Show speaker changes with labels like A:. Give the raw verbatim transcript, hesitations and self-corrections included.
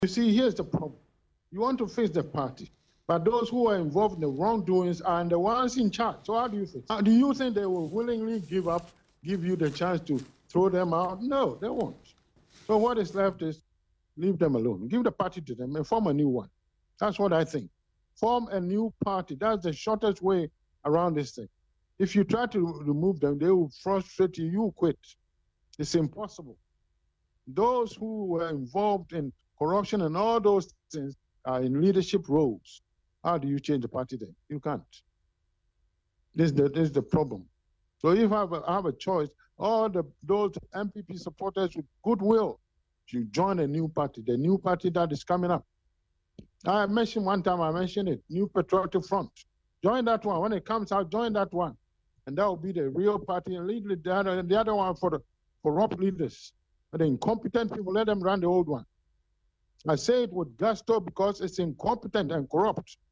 A: You see, here's the problem. You want to fix the party, but those who are involved in the wrongdoings are the ones in charge. So how do you fix? How do you think they will willingly give up, give you the chance to throw them out? No, they won't. So what is left is leave them alone. Give the party to them and form a new one. That's what I think. Form a new party. That's the shortest way around this thing. If you try to remove them, they will frustrate you. You quit. It's impossible. Those who were involved in corruption and all those things are in leadership roles. How do you change the party then? You can't. This is the, this is the problem. So if I have a, I have a choice, all the those M P P supporters with goodwill should join a new party, the new party that is coming up. I mentioned one time, I mentioned it, New Patriotic Front. Join that one. When it comes out, join that one. And that will be the real party, and lead the other, the other one for the corrupt leaders. The incompetent people, let them run the old one. I say it with gusto because it's incompetent and corrupt.